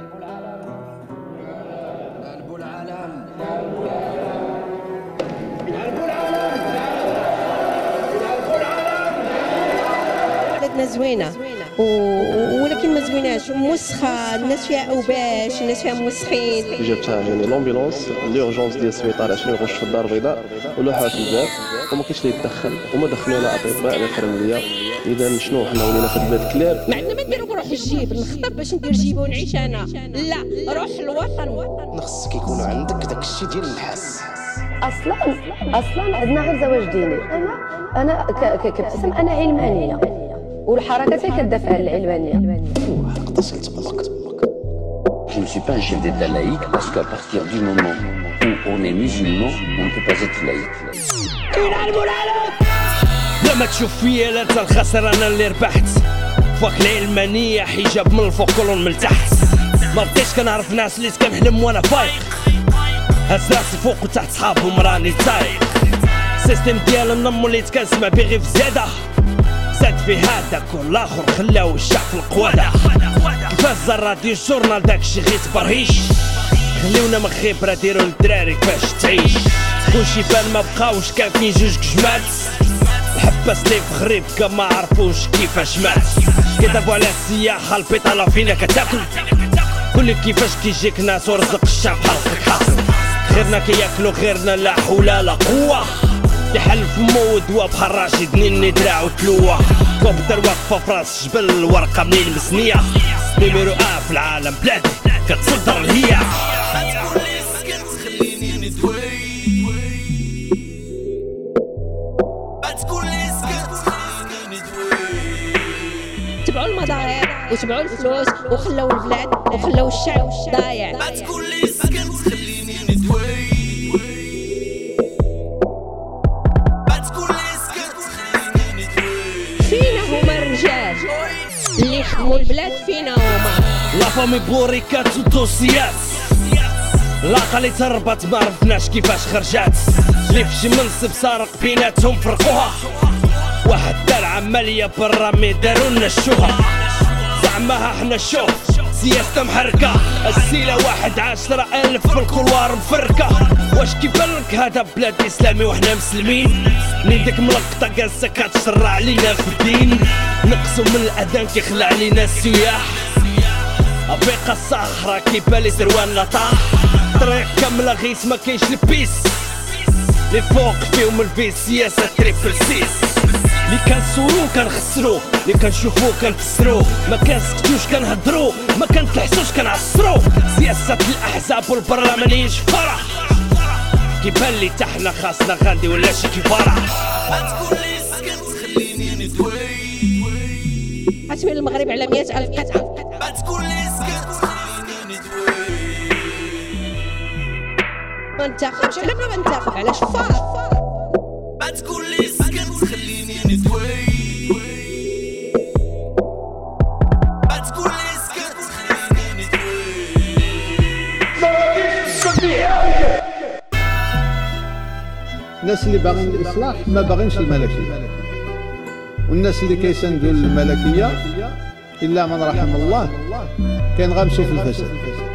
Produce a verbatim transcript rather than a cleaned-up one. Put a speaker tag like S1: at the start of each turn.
S1: بلادنا زوينه و... ولكن ما زويناش، موسخه، الناس فيها اوباش، الناس فيها موسخين.
S2: جابتها يعني لومبيلونس لورجونس ديال السبيطار عشان يخش في الدار البيضاء ولوحها في الباب وما كاينش اللي يتدخل وما دخلونا اطباء لا فرنسيه. اذا شنو حنا ولينا في البلاد كلاب؟
S1: ما عندنا ما نديرو نروح الجيب نخطب باش ندير جيبه ونعيش انا، لا روح الوطن.
S3: خصك يكون عندك داك الشيء ديال النحاس.
S4: اصلا اصلا عندنا غير زواج ديني. انا انا كابتسم انا علمانيه والحركه حتى كتدافع على العلمانيه.
S3: اتصلت بالك.
S5: Je ne suis pas un chef d'État laïque parce qu'à partir du moment où on est musulman, on ne peut pas être laïque.
S6: لما تشوف فيا لا انت الخسر انا اللي ربحت. فوق العلمانية حجاب من الفوق كلهم من التحت. ما بقيتش كنعرف ناس اللي كنحلم وانا فايق. هز راسي فوق وتحت صحابهم راني طايق. السيستم ديال النم اللي كنسمع بيه غير في زيادة. زاد في هذاك والاخر خلاو الشعب في القوادة. كيفاش زار راديو الجورنال داكشي غير تبرهيش. خليونا من خبرة ديرو للدراري كيفاش تعيش. كلشي بان ما بقاوش كان فين جوج كجمات. الحباس لي في غريب كان ما عرفوش كيفاش مات. كيضربوا على السياحة البيطالة فينا كتاكل. قولي كيفاش كيجيك ناس ورزق الشعب حلقك حاصل. غيرنا كياكلو غيرنا لا حول لا قوة. يحلف مو دوا بحال راشد نيني دراع وتلوة. كوبتر واقفة في راس جبل الورقة منين مسنية. نيميرو اه في العالم بلادي كتصدر الهيا.
S1: تبعوا المظاهر وتبعوا الفلوس وخلاو البلاد وخلاو الشعب ضايع.
S7: ما تقول لي سكت خليني ندوي. ما تقول لي سكت خليني ندوي.
S1: فينا هما الرجال اللي يخدموا البلاد، فينا هما
S6: لا فامي بوريكات ودوسيات. لاقا اللي تربط ما عرفناش كيفاش خرجات. اللي في شي منصب سارق بيناتهم فرقوها. واحد دار عملية برا مي دارولنا الشوها. زعماها حنا شوف سياسة محركة. السيلة واحد عشرة ألف في الكولوار مفركة. واش كيبانلك هذا بلاد إسلامي وحنا مسلمين؟ نيدك ملقطة جالسة كتشرع علينا في الدين. نقصو من الأذان كيخلع علينا السياح. أفريقيا الصحراء كيبالي سروان لطاح. طريق كاملة غيس ما كاينش البيس. لي فوق فيهم الفيس سياسة تريبل سيس. اللي كنصورو كنخسرو، اللي كنشوفو كنفسرو، ما كنسكتوش كنهضرو، ما كنتلحسوش كنعصرو. سياسة الأحزاب والبرلمانيين شفرة. كيبان لي تحنا خاصنا غاندي ولا شي كفارة.
S7: ما تقول لي سكت خليني ندوي.
S1: عتمين المغرب على مئة ألف قطعة.
S7: ما تقول لي سكت خليني ندوي.
S1: ما ننتخبش على بلا ما ننتخب على شفار.
S7: ما تقول لي سكت خليني ندوي. ما تقول لي سكت خليني ندوي.
S8: الناس اللي باغيين الاصلاح ما باغينش الملكيه، والناس اللي كيساندوا الملكيه الا من رحم الله كاين غامسوا في الفساد.